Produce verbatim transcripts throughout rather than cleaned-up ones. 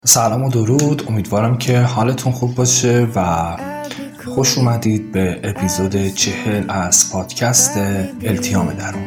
سلام و درود، امیدوارم که حالتون خوب باشه و خوش اومدید به اپیزود چهل از پادکست التیام درون.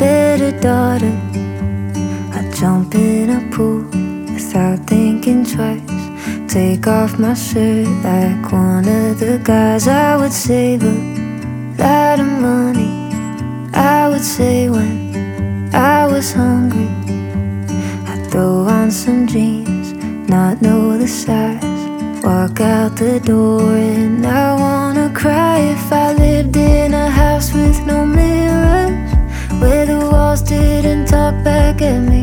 Not know the size. Walk out the door and I wanna cry. If I lived in a house with no mirrors, where the walls didn't talk back at me,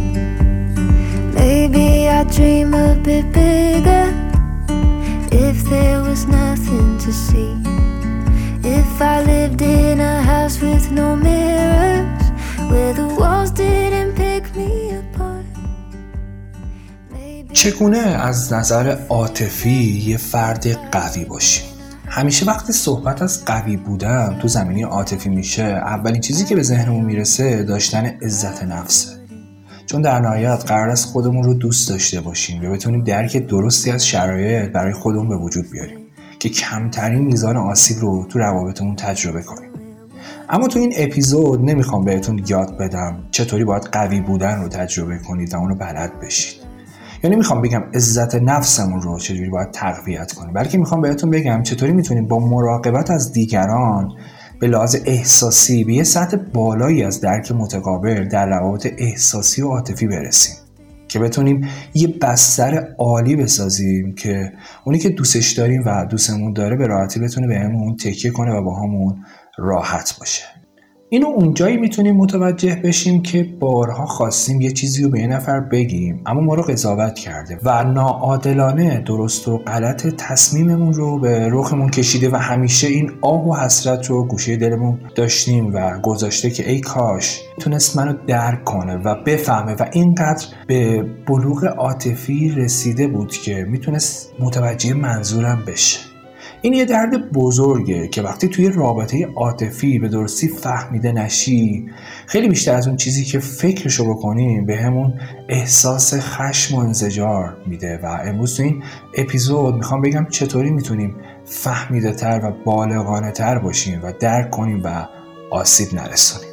maybe I'd dream a bit bigger. If there was nothing to see, if I lived in a house with no mirrors, where the walls didn't pick me apart. چگونه از نظر عاطفی یه فرد قوی باشیم؟ همیشه وقتی صحبت از قوی بودن تو زمینه عاطفی میشه، اولین چیزی که به ذهنمون میرسه داشتن عزت نفسه. چون در نهایت قرار است خودمون رو دوست داشته باشیم و بتونیم درک درستی از شرایط برای خودمون به وجود بیاریم که کمترین میزان آسیب رو تو روابطمون تجربه کنیم. اما تو این اپیزود نمیخوام بهتون یاد بدم چطوری باید قوی بودن رو تجربه کنید و اون رو بلد بشید. یعنی میخوام بگم عزت نفسمون رو چجوری باید تقویت کنیم، بلکه میخوام بهتون بگم چطوری میتونیم با مراقبت از دیگران به لحاظ احساسی به یه سطح بالایی از درک متقابل در روابط احساسی و عاطفی برسیم که بتونیم یه بستر عالی بسازیم که اونی که دوستش داریم و دوستمون داره به راحتی بتونه بهمون تکیه کنه و با همون راحت باشه. اینو اونجایی میتونیم متوجه بشیم که بارها خواستیم یه چیزی رو به یه نفر بگیم اما ما رو قضاوت کرده و ناعادلانه درست و غلط تصمیممون رو به رخمون کشیده و همیشه این آه و حسرت رو گوشه دلمون داشتیم و گذاشته که ای کاش تونست منو درک کنه و بفهمه و اینقدر به بلوغ عاطفی رسیده بود که میتونست متوجه منظورم بشه. این یه درد بزرگه که وقتی توی رابطه عاطفی به درستی فهمیده نشی، خیلی بیشتر از اون چیزی که فکرشو بکنیم به همون احساس خشم و انزجار میده و امروز تو این اپیزود میخوام بگم چطوری میتونیم فهمیده تر و بالغانه تر باشیم و درک کنیم و آسیب نرسونیم.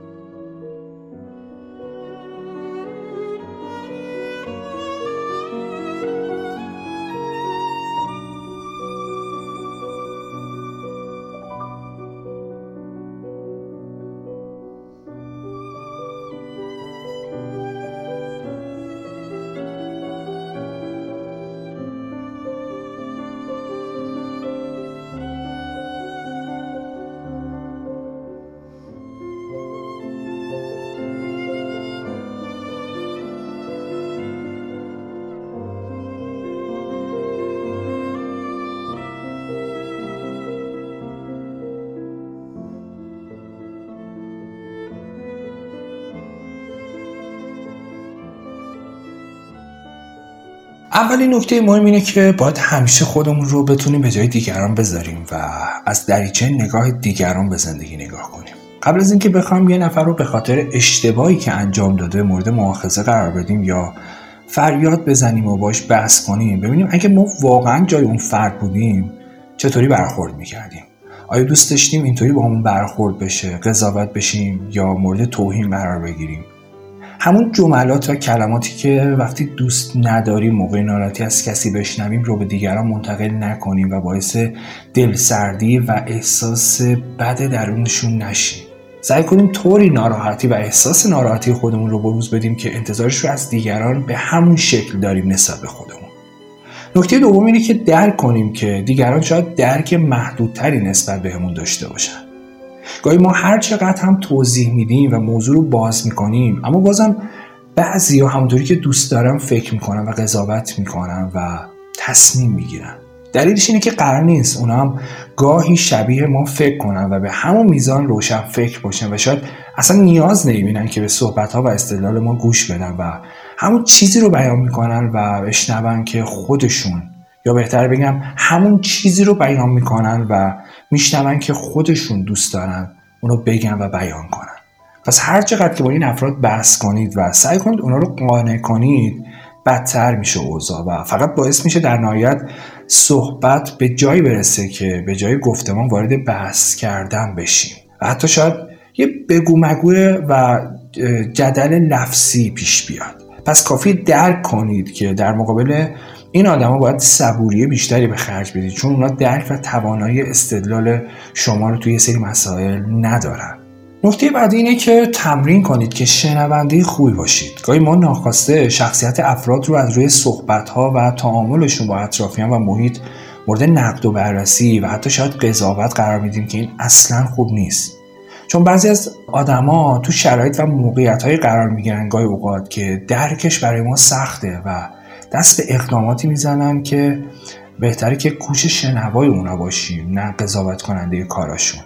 اولین نکته مهم اینه که باید همیشه خودمون رو بتونیم به جای دیگران بذاریم و از دریچه نگاه دیگران به زندگی نگاه کنیم. قبل از اینکه بخوایم یه نفر رو به خاطر اشتباهی که انجام داده مورد مؤاخذه قرار بدیم یا فریاد بزنیم و باش بحث کنیم، ببینیم اگه ما واقعا جای اون فرد بودیم چطوری برخورد میکردیم. آیا دوست داشتیم اینطوری با همون برخورد بشه، قضاوت بشیم یا مورد توهین قرار بگیریم؟ همون جملات و کلماتی که وقتی دوست نداریم موقع ناراحتی از کسی بشنویم رو به دیگران منتقل نکنیم و باعث دلسردی و احساس بد درونشون نشیم. سعی کنیم طوری ناراحتی و احساس ناراحتی خودمون رو بروز بدیم که انتظارش رو از دیگران به همون شکل داریم نسبت به خودمون. نکته دوم اینه که درک کنیم که دیگران شاید درک محدودتری نسبت بهمون داشته باشن. گاهی ما هر چقدر هم توضیح میدیم و موضوع رو باز میکنیم اما بازم بعضیا همونطوری که دوست دارن فکر میکنن و قضاوت میکنن و تصمیم میگیرن. دلیلش اینه که قرار نیست اونا هم گاهی شبیه ما فکر کنن و به همون میزان روشن فکر باشن و شاید اصلا نیاز نمیبینن که به صحبت‌ها و استدلال ما گوش بدن و همون چیزی رو بیان میکنن و بشنون که خودشون، یا بهتر بگم همون چیزی رو بیان میکنن و میشنون که خودشون دوست دارن اونو بگن و بیان کنن. پس هر چقدر که با این افراد بحث کنید و سعی کنید اونا رو قانع کنید، بدتر میشه اوضاع و فقط باعث میشه در نهایت صحبت به جایی برسه که به جای گفتمان وارد بحث کردن بشیم و حتی شاید یه بگو مگو و جدل لفظی پیش بیاد. پس کافی درک کنید که در مقابل این آدما باید صبوری بیشتری به خرج بدید، چون اونا درک و توانایی استدلال شما رو توی یه سری مسائل ندارن. نکته بعدی اینه که تمرین کنید که شنونده خوبی باشید. گاهی ما ناخواسته شخصیت افراد رو از روی صحبت‌ها و تعاملشون با اطرافیان و محیط مورد نقد و بررسی و حتی شاید قضاوت قرار میدیم که این اصلاً خوب نیست. چون بعضی از آدما تو شرایط و موقعیت‌های قرار میگیرن گاهی اوقات که درکش برای ما سخته و دست به اقداماتی میزنن که بهتره که گوش شنوای اونا باشیم، نه قضاوت کننده کاراشون.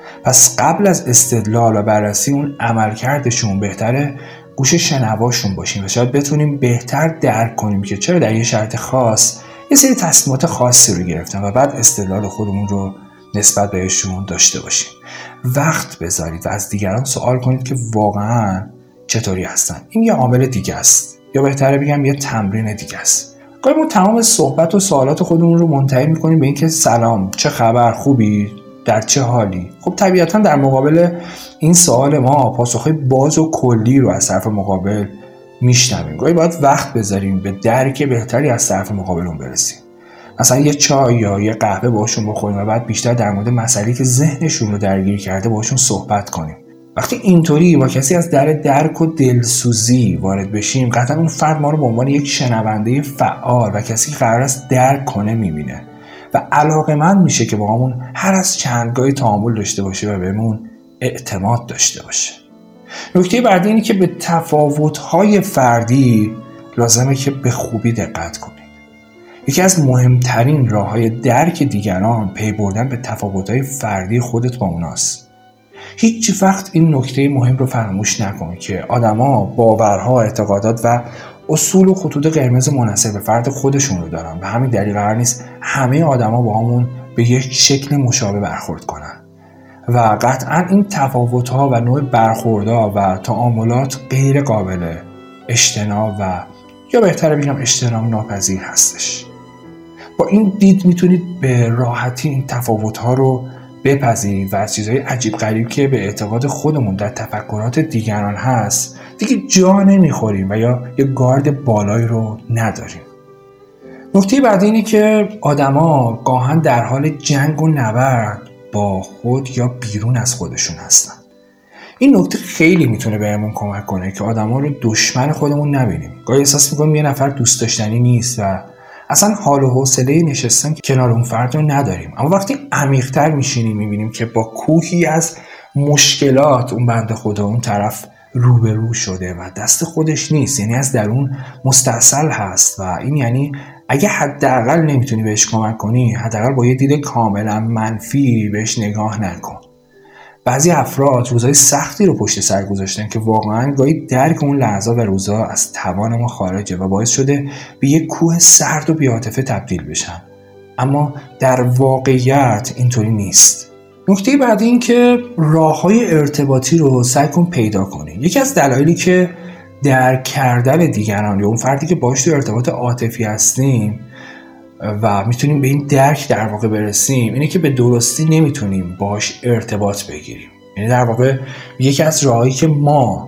پس قبل از استدلال و بررسی اون عملکردشون بهتره گوش شنواشون باشیم و شاید بتونیم بهتر درک کنیم که چرا در یه شرایط خاص یه سری تصمیمات خاصی رو گرفتن و بعد استدلال خودمون رو نسبت بهشون داشته باشیم. وقت بذارید و از دیگران سوال کنید که واقعاً چطوری هستن. این یه عامل دیگه است، یا بهتره بگم یه تمرین دیگه است. گاهی ما تمام صحبت و سوالات خودمون رو منتهی می‌کنیم به اینکه سلام، چه خبر، خوبی، در چه حالی؟ خب طبیعتاً در مقابل این سوال ما پاسخهای باز و کلی رو از طرف مقابل میشنویم. گاهی باید وقت بذاریم به درک بهتری از طرف مقابلون برسیم. مثلا یه چای یا یه قهوه باشون بخوریم و بعد بیشتر در مورد مسئله‌ای که ذهنشون رو درگیر کرده باشون صحبت کنیم. وقتی اینطوری با کسی از در درک و دلسوزی وارد بشیم، قطعا اون فرد ما رو به عنوان یک شنونده فعال و کسی که قرار است درک کنه میبینه و علاقه‌مند میشه که با همون هر از چندگاهی تعامل داشته باشه و بهمون اعتماد داشته باشه. نکته بعدی اینه که به تفاوت‌های فردی لازمه که به خوبی دقت کنید. یکی از مهمترین راه‌های درک دیگران پی بردن به تفاوت‌های فردی خودت با اوناست. هیچ وقت این نکته مهم رو فراموش نکن که آدما باورها، اعتقادات و اصول و خطوط قرمز منحصر به فرد خودشون رو دارن و همین دلیل قرار نیست همه آدما با همون به یک شکل مشابه برخورد کنن و قطعا این تفاوت‌ها و نوع برخوردها و تعاملات غیر قابل اجتناب و یا بهتره بگم اجتناب ناپذیر هستش. با این دید میتونید به راحتی این تفاوت‌ها رو بپذیرید و از چیزهای عجیب غریب که به اعتقاد خودمون در تفکرات دیگران هست دیگه جا نمیخوریم و یا یه گارد بالایی رو نداریم. نکته بعدی اینه که آدما گاهن در حال جنگ و نبرد با خود یا بیرون از خودشون هستن. این نکته خیلی میتونه بهمون کمک کنه که آدما رو دشمن خودمون نبینیم. گاهی احساس میکنیم یه نفر دوست داشتنی نیست و اصلا حال و حوصله نشستن کنار اون فرد رو نداریم، اما وقتی عمیق‌تر میشینیم میبینیم که با کوهی از مشکلات اون بنده خدا اون طرف روبرو شده و دست خودش نیست، یعنی از درون مستاصل هست و این یعنی اگه حداقل نمیتونی بهش کمک کنی، حداقل با یه دید کاملا منفی بهش نگاه نکن. بعضی افراد روزهای سختی رو پشت سر گذاشتن که واقعا گاهی درک اون لحظات و روزها از توان ما خارجه و باعث شده به یک کوه سرد و بی‌عاطفه تبدیل بشن، اما در واقعیت اینطوری نیست. نکته بعدی این که راه‌های ارتباطی رو سعی کن پیدا کنی. یکی از دلایلی که درک کردن دیگران یا اون فردی که باهاش تو ارتباط عاطفی هستیم و میتونیم به این درک در واقع برسیم اینه که به درستی نمیتونیم باهاش ارتباط بگیریم. یعنی در واقع یکی از راهایی که ما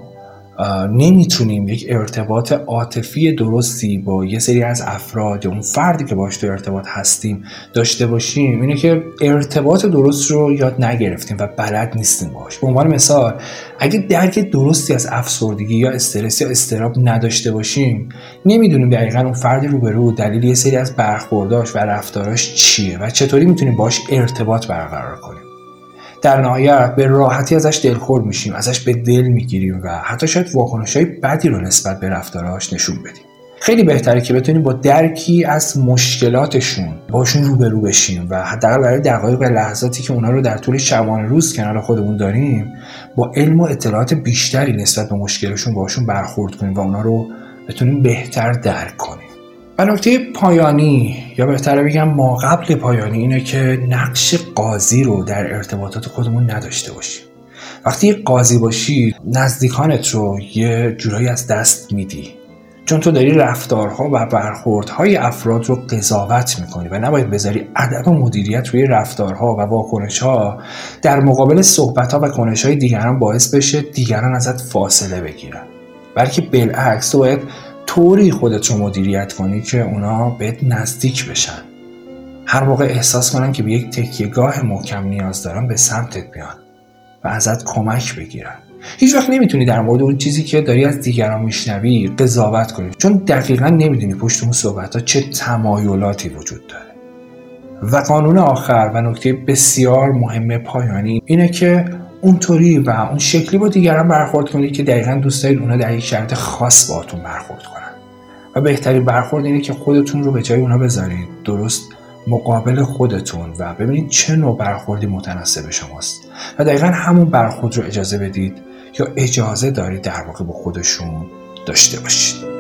نمیتونیم یک ارتباط عاطفی درستی با یه سری از افراد یا اون فردی که باهاش تو ارتباط هستیم داشته باشیم اینه که ارتباط درست رو یاد نگرفتیم و بلد نیستیم باهاش. به عنوان مثال اگه درک درستی از افسردگی یا استرس یا اضطراب نداشته باشیم نمیدونیم دقیقاً اون فرد روبرو دلیل یه سری از برخورداش و رفتاراش چیه و چطوری میتونیم باهاش ارتباط برقرار کنیم. در نهایت به راحتی ازش دلخور میشیم، ازش به دل میگیریم و حتی شاید واکنش‌های بدی رو نسبت به رفتارهاش نشون بدیم. خیلی بهتره که بتونیم با درکی از مشکلاتشون باشون روبرو بشیم و حداقل برای دقایق و لحظاتی که اونا رو در طول شبانه روز کنار خودمون داریم با علم و اطلاعات بیشتری نسبت به مشکلشون باشون برخورد کنیم و اونا رو بتونیم بهتر درک کنیم. و نکته پایانی یا بهتره بگم ما قبل پایانی اینه که نقش قاضی رو در ارتباطات خودمون نداشته باشیم. وقتی قاضی باشی نزدیکانت رو یه جورایی از دست میدی، چون تو داری رفتارها و برخوردهای افراد رو قضاوت میکنی و نباید بذاری عدم مدیریت روی رفتارها و واکنشها در مقابل صحبتها و کنشهای دیگران باعث بشه دیگران ازت فاصله بگیرن، بلکه بالعکس تو باید طوری خودت رو مدیریت کنی که اونا بهت نزدیک بشن. هر موقع احساس کنن که به یک تکیهگاه محکم نیاز دارن به سمتت بیان و ازت کمک بگیرن. هیچ وقت نمیتونی در مورد اون چیزی که داری از دیگران میشنوی قضاوت کنی، چون دقیقاً نمیدونی پشت اون صحبت‌ها چه تمایلاتی وجود داره. و قانون آخر و نکته بسیار مهم پایانی اینه که اونطوری و اون شکلی با دیگران برخورد کنید که دقیقاً دوست دارید اونا در یک شرایط خاص باهاتون برخورد کنن. و بهترین برخورد اینه که خودتون رو به جای اونا بذارید درست مقابل خودتون و ببینید چه نوع برخوردی متناسب شماست و دقیقاً همون برخورد رو اجازه بدید یا اجازه دارید در واقع با خودشون داشته باشید.